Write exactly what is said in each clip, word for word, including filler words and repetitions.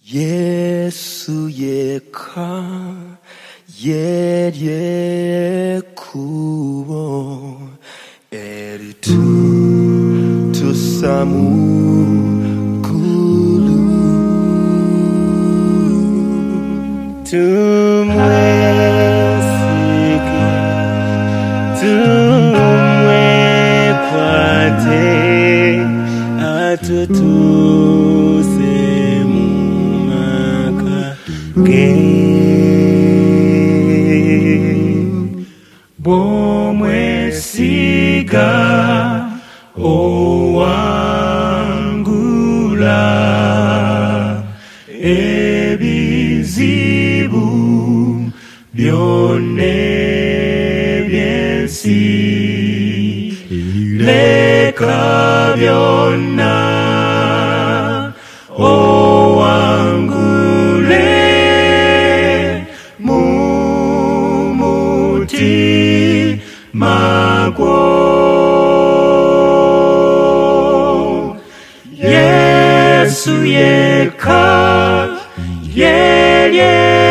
예수의 카 예예 구보 에르투 투사무 구루 tumwesiga tumwekwate atutuse mumaka bomwesiga owangula ebizibu byone byensi leka byonna owangule mumuti magwo Yesu yeka yeye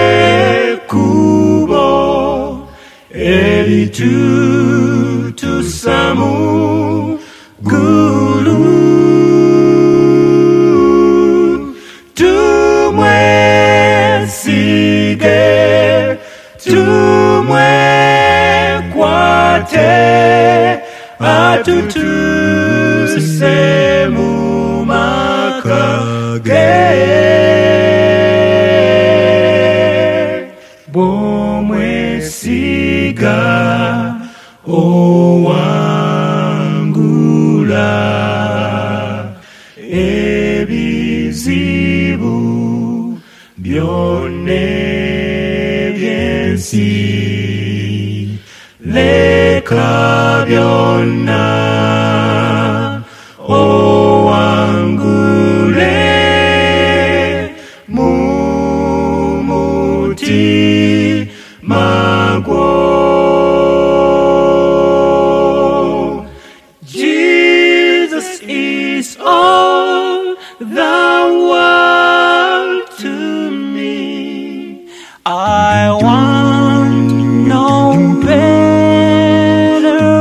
kubo elitu tusamu gulu tumwesige tumwekwate atutuse mumakage bomwesiga owangula ebizibu byone byensi leka byonna owangule mumuti magwo Jesus is all the world to me. I want no better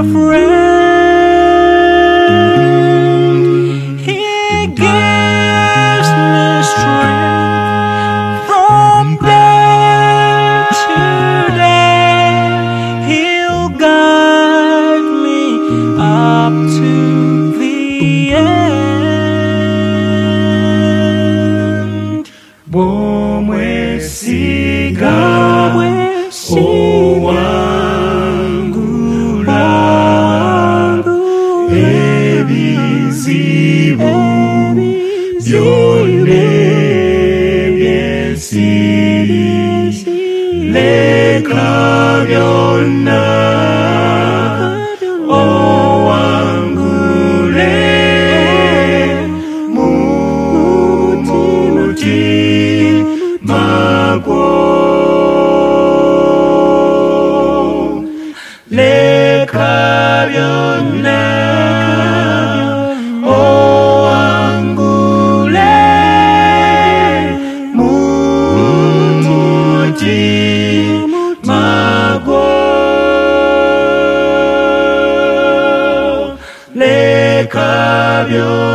friend. He gives me strength from day to day. He'll guide me up to the end. Bomwesiga owangula ebizibu byone byensi leka byonna owangule mumuti magwo leka byonna owangule mumuti magwo leka byonna